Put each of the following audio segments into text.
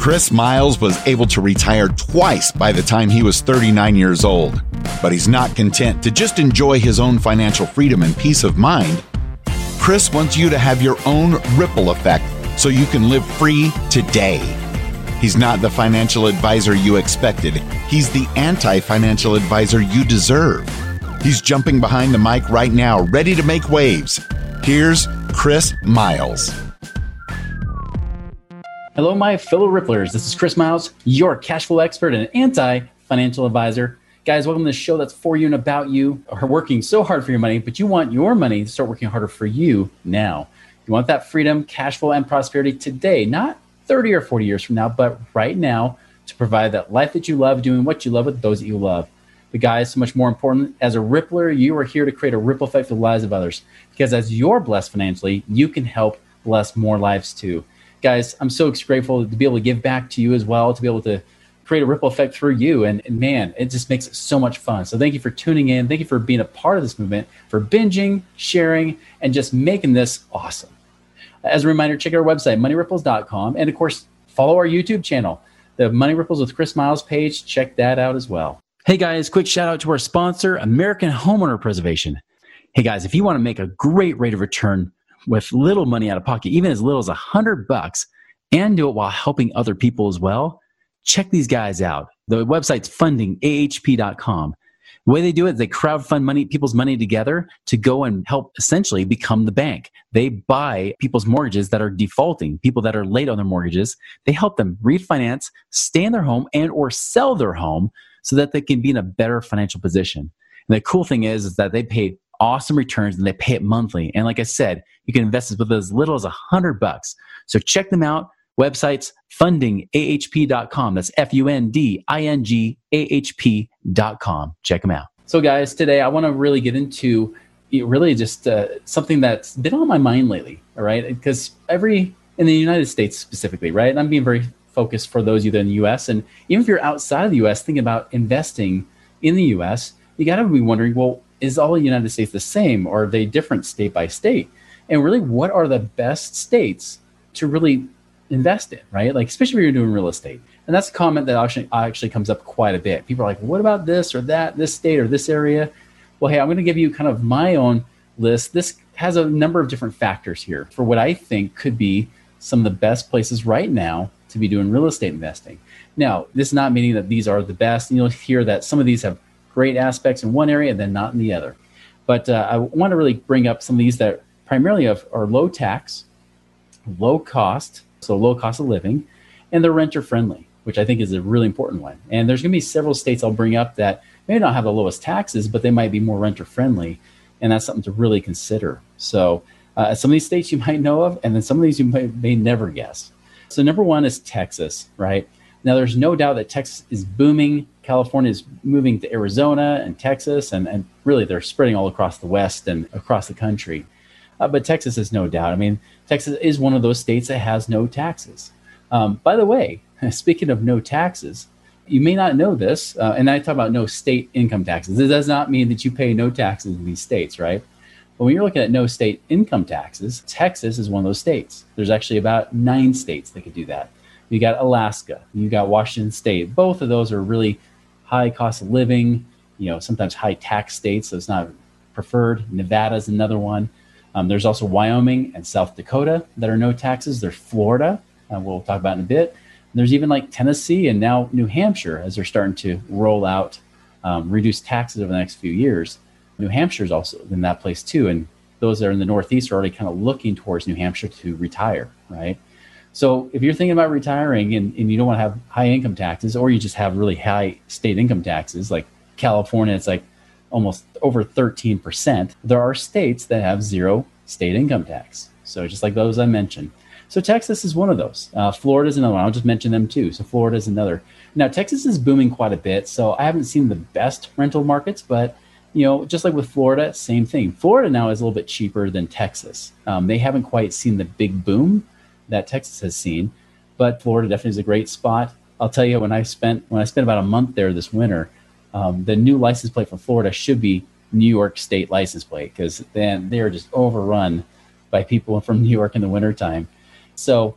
Chris Miles was able to retire twice by the time he was 39 years old. But he's not content to just enjoy his own financial freedom and peace of mind. Chris wants you to have your own ripple effect so you can live free today. He's not the financial advisor you expected. He's the anti-financial advisor you deserve. He's jumping behind the mic right now, ready to make waves. Here's Chris Miles. Hello, my fellow Ripplers. This is Chris Miles, your cash flow expert and anti-financial advisor. Guys, welcome to the show that's for you and about you. Are working so hard for your money, but you want your money to start working harder for you now. You want that freedom, cash flow, and prosperity today, not 30 or 40 years from now, but right now to provide that life that you love, doing what you love with those that you love. But guys, so much more important, as a Rippler, you are here to create a ripple effect for the lives of others. Because as you're blessed financially, you can help bless more lives too. Guys, I'm so grateful to be able to give back to you as well, to be able to create a ripple effect through you. And man, it just makes it so much fun. So thank you for tuning in. Thank you for being a part of this movement, for binging, sharing, and just making this awesome. As a reminder, check out our website, moneyripples.com. And of course, follow our YouTube channel, the Money Ripples with Chris Miles page. Check that out as well. Hey guys, quick shout out to our sponsor, American Homeowner Preservation. Hey guys, if you want to make a great rate of return with little money out of pocket, even as little as $100, and do it while helping other people as well, check these guys out. The website's fundingahp.com. The way they do it, they crowdfund people's money together to go and help essentially become the bank. They buy people's mortgages that are defaulting, people that are late on their mortgages. They help them refinance, stay in their home, and or sell their home so that they can be in a better financial position. And the cool thing is that they pay awesome returns and they pay it monthly. And like I said, you can invest with as little as $100. So check them out. Websites, fundingahp.com. That's fundingahp.com. Check them out. So guys, today I want to really get into just something that's been on my mind lately. All right. Because in the United States specifically, right? And I'm being very focused for those of you that are in the US. And even if you're outside of the US, thinking about investing in the US, you got to be wondering, well, is all the United States the same, or are they different state by state? And really, what are the best states to really invest in, right? Like, especially if you're doing real estate. And that's a comment that actually comes up quite a bit. People are like, what about this or that, this state or this area? Well, hey, I'm going to give you kind of my own list. This has a number of different factors here for what I think could be some of the best places right now to be doing real estate investing. Now, this is not meaning that these are the best. And you'll hear that some of these have great aspects in one area and then not in the other. But I want to really bring up some of these that primarily are low tax, low cost, so low cost of living, and they're renter friendly, which I think is a really important one. And there's going to be several states I'll bring up that may not have the lowest taxes, but they might be more renter friendly. And that's something to really consider. So some of these states you might know of, and then some of these you may never guess. So number one is Texas, right? Now, there's no doubt that Texas is booming. California is moving to Arizona and Texas, and really they're spreading all across the West and across the country. But Texas is no doubt. I mean, Texas is one of those states that has no taxes. By the way, speaking of no taxes, you may not know this, and I talk about no state income taxes. It does not mean that you pay no taxes in these states, right? But when you're looking at no state income taxes, Texas is one of those states. There's actually about 9 states that could do that. You got Alaska, you got Washington State. Both of those are really high cost of living, sometimes high tax states, so it's not preferred. Nevada is another one. There's also Wyoming and South Dakota that are no taxes. There's Florida, we'll talk about in a bit. There's even like Tennessee and now New Hampshire as they're starting to roll out reduced taxes over the next few years. New Hampshire is also in that place too. And those that are in the Northeast are already kind of looking towards New Hampshire to retire, right? So if you're thinking about retiring and you don't want to have high income taxes, or you just have really high state income taxes, like California, it's like almost over 13%. There are states that have zero state income tax. So just like those I mentioned. So Texas is one of those. Florida is another one. I'll just mention them too. So Florida is another. Now, Texas is booming quite a bit. So I haven't seen the best rental markets, but just like with Florida, same thing. Florida now is a little bit cheaper than Texas. They haven't quite seen the big boom that Texas has seen, but Florida definitely is a great spot. I'll tell you, when I spent about a month there this winter, the new license plate for Florida should be New York State license plate, because then they're just overrun by people from New York in the wintertime. So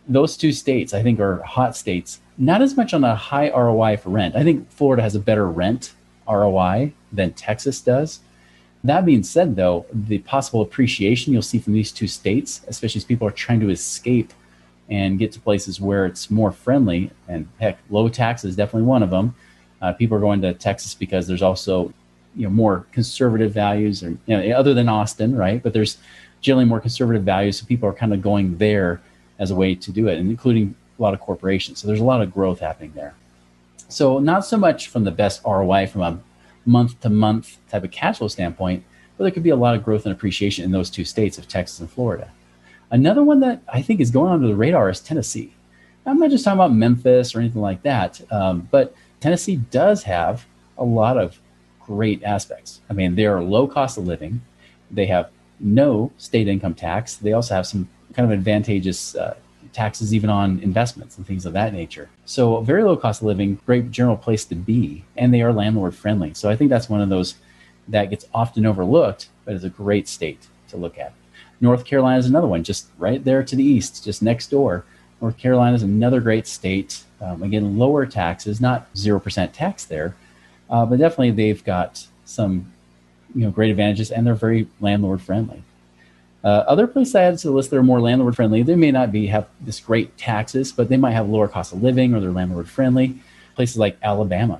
those two states, I think, are hot states. Not as much on a high ROI for rent. I think Florida has a better rent ROI than Texas does. That being said, though, the possible appreciation you'll see from these two states, especially as people are trying to escape and get to places where it's more friendly, and heck, low tax is definitely one of them. People are going to Texas because there's also, more conservative values, or other than Austin, right? But there's generally more conservative values, so people are kind of going there as a way to do it, and including a lot of corporations. So there's a lot of growth happening there. So not so much from the best ROI from a month-to-month type of cash flow standpoint, but there could be a lot of growth and appreciation in those two states of Texas and Florida. Another one that I think is going under the radar is Tennessee. I'm not just talking about Memphis or anything like that, but Tennessee does have a lot of great aspects. I mean, they are low cost of living. They have no state income tax. They also have some kind of advantageous taxes even on investments and things of that nature. So very low cost of living, great general place to be, and they are landlord friendly. So I think that's one of those that gets often overlooked, but is a great state to look at. North Carolina is another one, just right there to the east, just next door. North Carolina is another great state. Again, lower taxes, not 0% tax there, but definitely they've got some great advantages, and they're very landlord friendly. Other places I added to the list that are more landlord friendly, they may not have this great taxes, but they might have lower cost of living, or they're landlord friendly. Places like Alabama.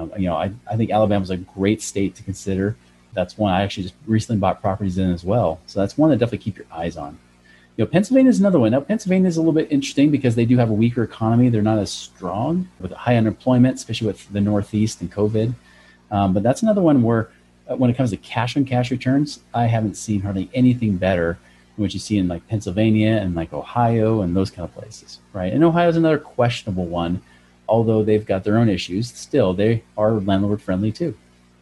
I think Alabama is a great state to consider. That's one I actually just recently bought properties in as well. So that's one to definitely keep your eyes on. Pennsylvania is another one. Now, Pennsylvania is a little bit interesting because they do have a weaker economy. They're not as strong with high unemployment, especially with the Northeast and COVID. But that's another one where when it comes to cash on cash returns, I haven't seen hardly anything better than what you see in like Pennsylvania and like Ohio and those kind of places, right? And Ohio is another questionable one, although they've got their own issues. Still, they are landlord friendly too.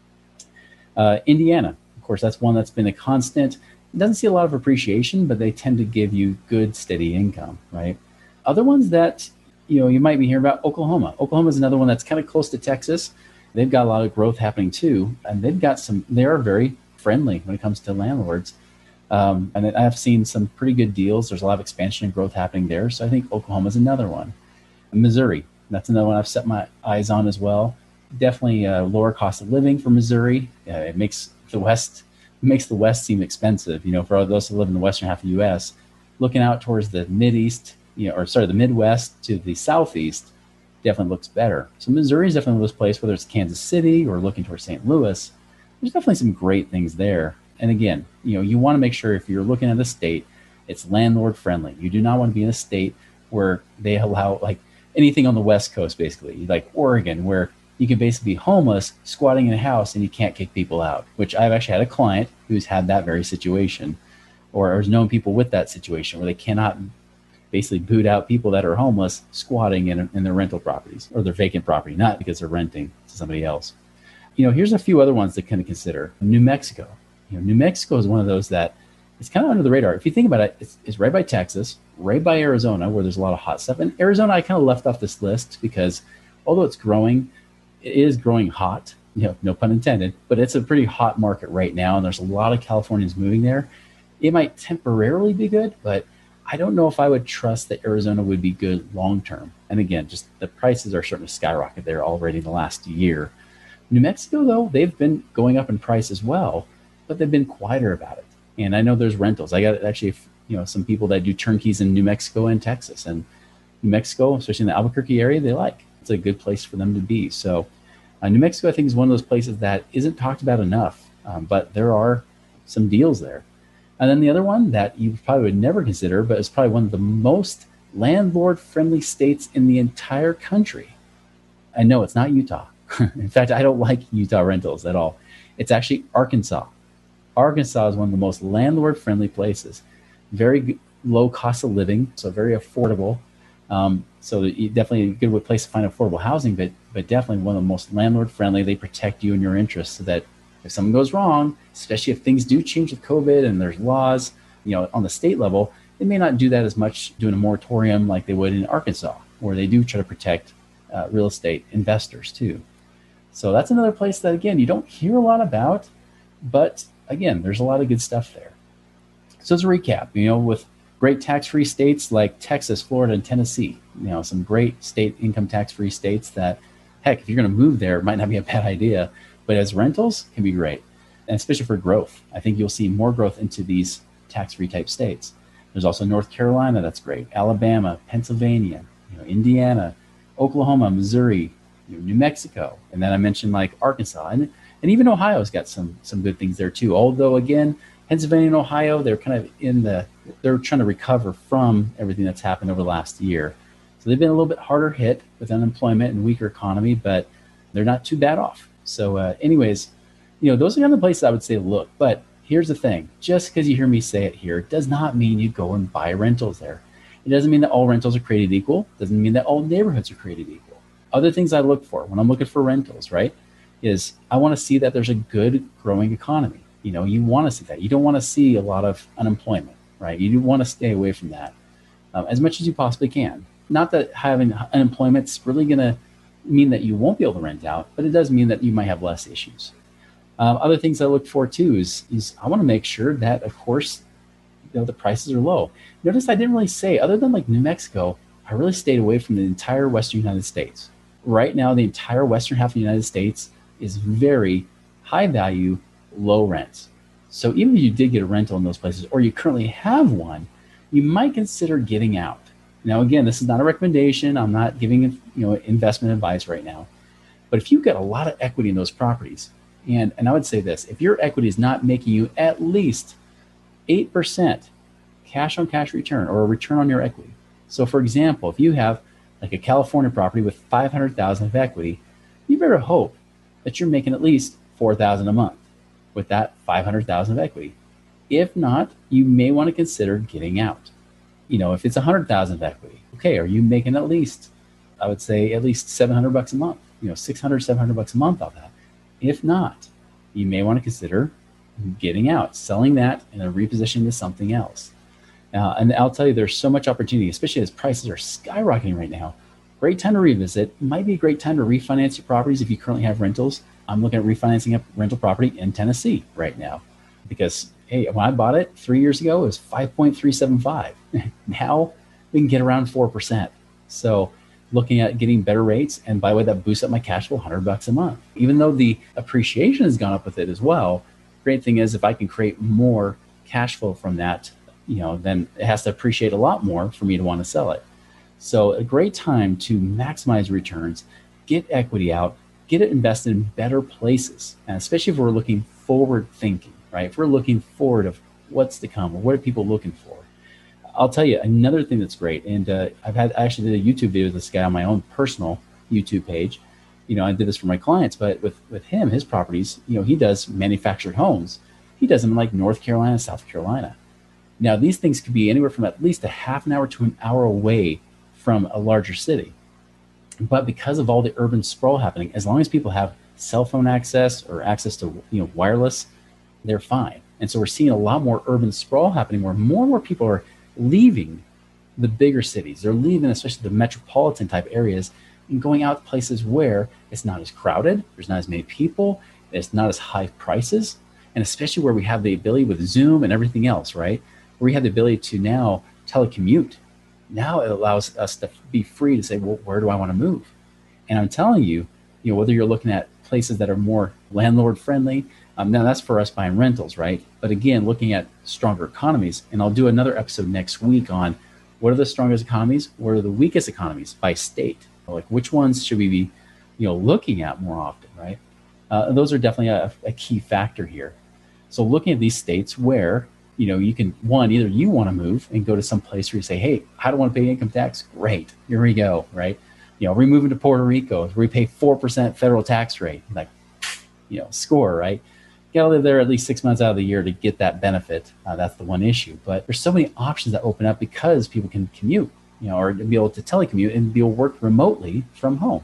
Indiana, of course, that's one that's been a constant. It doesn't see a lot of appreciation, but they tend to give you good, steady income, right? Other ones that you might be hearing about, Oklahoma. Oklahoma is another one that's kind of close to Texas. They've got a lot of growth happening too, and they are very friendly when it comes to landlords. And I've seen some pretty good deals. There's a lot of expansion and growth happening there. So I think Oklahoma is another one. Missouri, that's another one I've set my eyes on as well. Definitely a lower cost of living for Missouri. It makes the West seem expensive. For those who live in the western half of the U.S., looking out towards the the Midwest to the Southeast, definitely looks better. So Missouri is definitely one of those places, whether it's Kansas City or looking towards St. Louis, there's definitely some great things there. And again, you want to make sure if you're looking at a state, it's landlord friendly. You do not want to be in a state where they allow like anything on the West Coast, basically, like Oregon, where you can basically be homeless, squatting in a house, and you can't kick people out, which I've actually had a client who's had that very situation, or has known people with that situation where they cannot basically boot out people that are homeless squatting in their rental properties or their vacant property, not because they're renting to somebody else. Here's a few other ones to kind of consider. New Mexico. New Mexico is one of those that is kind of under the radar. If you think about it, it's right by Texas, right by Arizona, where there's a lot of hot stuff. And Arizona, I kind of left off this list because although it's growing, it is growing hot, no pun intended, but it's a pretty hot market right now. And there's a lot of Californians moving there. It might temporarily be good, but I don't know if I would trust that Arizona would be good long-term. And again, just the prices are starting to skyrocket there already in the last year. New Mexico, though, they've been going up in price as well, but they've been quieter about it. And I know there's rentals. I got actually, some people that do turnkeys in New Mexico and Texas. And New Mexico, especially in the Albuquerque area, they like. It's a good place for them to be. So New Mexico, I think, is one of those places that isn't talked about enough, but there are some deals there. And then the other one that you probably would never consider, but is probably one of the most landlord-friendly states in the entire country. I know it's not Utah. In fact, I don't like Utah rentals at all. It's actually Arkansas. Arkansas is one of the most landlord-friendly places. Very low cost of living, so very affordable. So definitely a good place to find affordable housing, but definitely one of the most landlord-friendly. They protect you and your interests so that if something goes wrong, especially if things do change with COVID and there's laws, on the state level, they may not do that as much doing a moratorium like they would in Arkansas, where they do try to protect real estate investors too. So that's another place that, again, you don't hear a lot about, but again, there's a lot of good stuff there. So as a recap, with Great tax-free states like Texas, Florida, and Tennessee. Some great state income tax-free states that, heck, if you're going to move there, it might not be a bad idea, but as rentals can be great. And especially for growth. I think you'll see more growth into these tax-free type states. There's also North Carolina, that's great. Alabama, Pennsylvania, Indiana, Oklahoma, Missouri, New Mexico. And then I mentioned like Arkansas. And even Ohio's got some good things there too. Although again, Pennsylvania and Ohio, they're kind of they're trying to recover from everything that's happened over the last year. So they've been a little bit harder hit with unemployment and weaker economy, but they're not too bad off. So anyways, those are the other places I would say look. But here's the thing. Just because you hear me say it here does not mean you go and buy rentals there. It doesn't mean that all rentals are created equal. It doesn't mean that all neighborhoods are created equal. Other things I look for when I'm looking for rentals, right, is I want to see that there's a good growing economy. You want to see that. You don't want to see a lot of unemployment, right? You do want to stay away from that as much as you possibly can. Not that having unemployment is really going to mean that you won't be able to rent out, but it does mean that you might have less issues. Other things I look for too is I want to make sure that, of course, the prices are low. Notice I didn't really say, other than like New Mexico, I really stayed away from the entire Western United States. Right now, the entire Western half of the United States is very high value, low rents. So even if you did get a rental in those places, or you currently have one, you might consider getting out. Now, again, this is not a recommendation. I'm not giving investment advice right now. But if you've got a lot of equity in those properties, and I would say this, if your equity is not making you at least 8% cash on cash return or a return on your equity. So for example, if you have like a California property with $500,000 of equity, you better hope that you're making at least $4,000 a month with that $500,000 of equity. If not, you may want to consider getting out. If it's $100,000 of equity, okay, are you making at least, I would say at least $700 a month, $600-700 a month off that? If not, you may want to consider getting out, selling that, and then repositioning to something else. And I'll tell you, there's so much opportunity, especially as prices are skyrocketing right now. Great time to revisit. Might be a great time to refinance your properties if you currently have rentals. I'm looking at refinancing a rental property in Tennessee right now because, hey, when I bought it 3 years ago, it was 5.375. Now we can get around 4%. So looking at getting better rates, and by the way, that boosts up my cash flow $100 a month. Even though the appreciation has gone up with it as well, great thing is if I can create more cash flow from that, then it has to appreciate a lot more for me to want to sell it. So a great time to maximize returns, get equity out, get it invested in better places, and especially if we're looking forward thinking, right? If we're looking forward of what's to come or what are people looking for. I'll tell you another thing that's great, and I actually did a YouTube video with this guy on my own personal YouTube page. I did this for my clients, but with him, his properties, he does manufactured homes. He does them in like North Carolina, South Carolina. Now, these things could be anywhere from at least a half an hour to an hour away from a larger city. But because of all the urban sprawl happening, as long as people have cell phone access or access to wireless, they're fine. And so we're seeing a lot more urban sprawl happening where more and more people are leaving the bigger cities. They're leaving especially the metropolitan type areas and going out to places where it's not as crowded, there's not as many people, it's not as high prices, and especially where we have the ability with Zoom and everything else, right? Where we have the ability to now telecommute. Now it allows us to be free to say, well, where do I want to move? And I'm telling you, whether you're looking at places that are more landlord friendly, now that's for us buying rentals, right? But again, looking at stronger economies, and I'll do another episode next week on what are the strongest economies, what are the weakest economies by state, like which ones should we be, looking at more often, right? Those are definitely a key factor here. So looking at these states where, you can, either you want to move and go to some place where you say, hey, I don't want to pay income tax. Great. Here we go, right? We're moving to Puerto Rico where we pay 4% federal tax rate. Like, score, right? You got to live there at least 6 months out of the year to get that benefit. That's the one issue. But there's so many options that open up because people can commute, or be able to telecommute and be able to work remotely from home.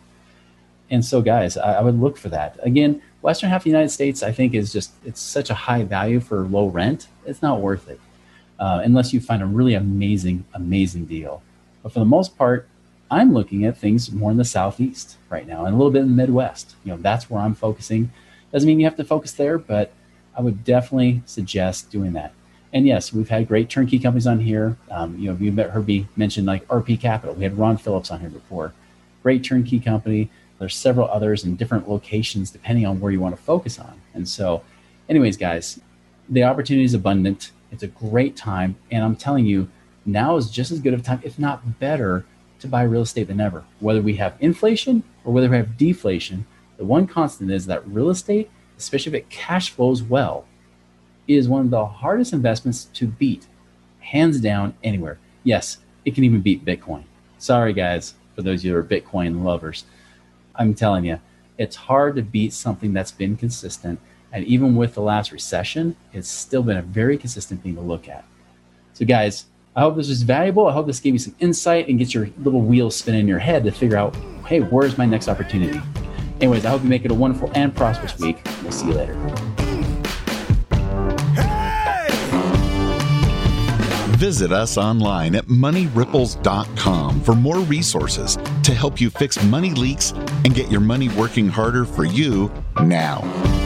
And so, guys, I would look for that. Again, Western half of the United States, I think, is it's such a high value for low rent. It's not worth it unless you find a really amazing deal. But for the most part, I'm looking at things more in the Southeast right now and a little bit in the Midwest. That's where I'm focusing. Doesn't mean you have to focus there, but I would definitely suggest doing that. And yes, we've had great turnkey companies on here. You've heard me mention like RP Capital. We had Ron Phillips on here before. Great turnkey company. There's several others in different locations depending on where you want to focus on. And so anyways, guys, the opportunity is abundant. It's a great time. And I'm telling you, now is just as good of a time, if not better, to buy real estate than ever. Whether we have inflation or whether we have deflation, the one constant is that real estate, especially if it cash flows well, is one of the hardest investments to beat, hands down, anywhere. Yes, it can even beat Bitcoin. Sorry, guys, for those of you who are Bitcoin lovers. I'm telling you, it's hard to beat something that's been consistent. And even with the last recession, it's still been a very consistent thing to look at. So guys, I hope this was valuable. I hope this gave you some insight and gets your little wheels spinning in your head to figure out, hey, where's my next opportunity? Anyways, I hope you make it a wonderful and prosperous week. We'll see you later. Visit us online at moneyripples.com for more resources to help you fix money leaks and get your money working harder for you now.